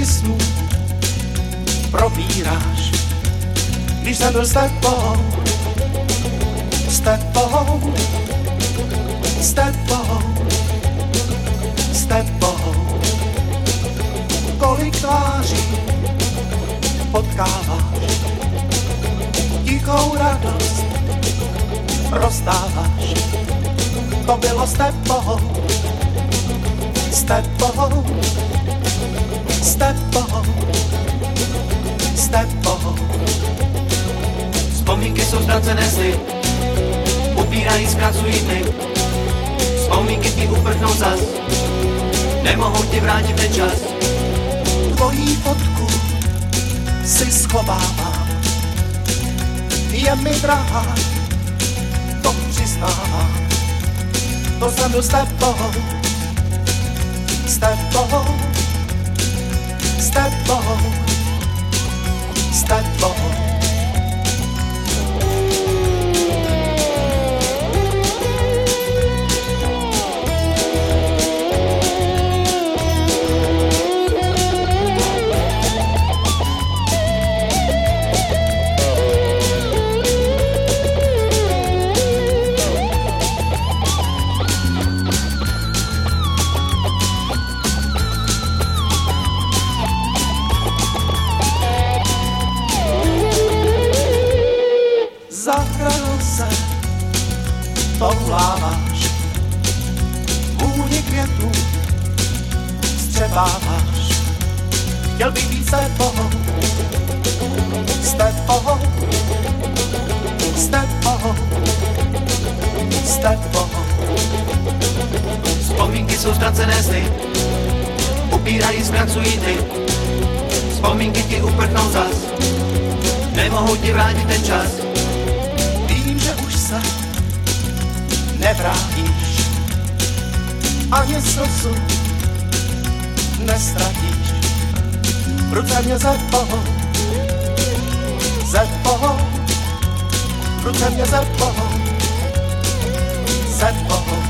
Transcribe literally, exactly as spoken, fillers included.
Vzpomínky snů probíráš, když jsem byl s tebou, s tebou, s tebou, s tebou. Kolik tváří potkáváš, tichou radost rozdáváš. To bylo s tebou, s tebou, s tebou, s tebou. Vzpomínky jsou ztracené sny, upírají, zkracují dny. Vzpomínky ti uprchnou zas, nemohou ti vrátit ten čas. Tvojí fotku si schovávám, je mi drahá, to přiznávám. To jsem byl s tebou, s tebou, s tebou, s tebou. Zahrál se, touláváš, vůni květů střebáváš. Chtěl bych být s tebou, s tebou, s tebou, s tebou. Vzpomínky jsou ztracené sny, upírají, zkracují dny. Vzpomínky ti uprchnou zas, nemohou ti vrátit ten čas. Vím, že už se nevrátíš, ani slzu nestratíš. V ruce mě zebou, zebou, v ruce mě zebou, zebou.